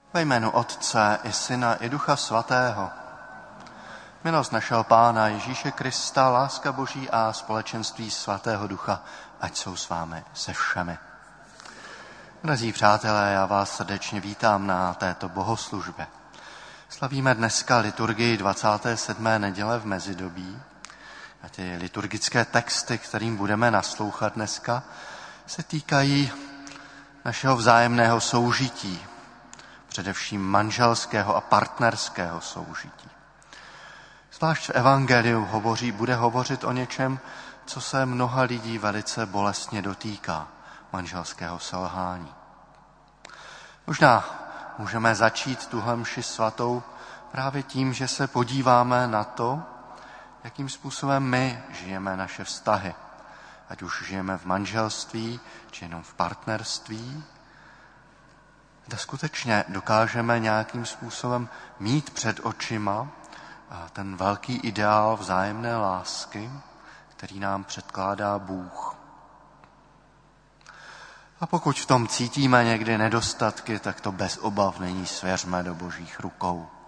Ve jménu Otce i Syna i Ducha Svatého. Milost našeho Pána Ježíše Krista, láska Boží a společenství Svatého Ducha, ať jsou s vámi se všemi. Drazí přátelé, já vás srdečně vítám na této bohoslužbě. Slavíme dneska liturgii 27. neděle v mezidobí. A ty liturgické texty, kterým budeme naslouchat dneska, se týkají našeho vzájemného soužití, především manželského a partnerského soužití. Zvlášť v evangeliu bude hovořit o něčem, co se mnoha lidí velice bolestně dotýká, manželského selhání. Možná můžeme začít tuhle mši svatou právě tím, že se podíváme na to, jakým způsobem my žijeme naše vztahy. Ať už žijeme v manželství, či jenom v partnerství. Zda skutečně dokážeme nějakým způsobem mít před očima ten velký ideál vzájemné lásky, který nám předkládá Bůh. A pokud v tom cítíme někdy nedostatky, tak to bez obav nyní svěřme do Božích rukou.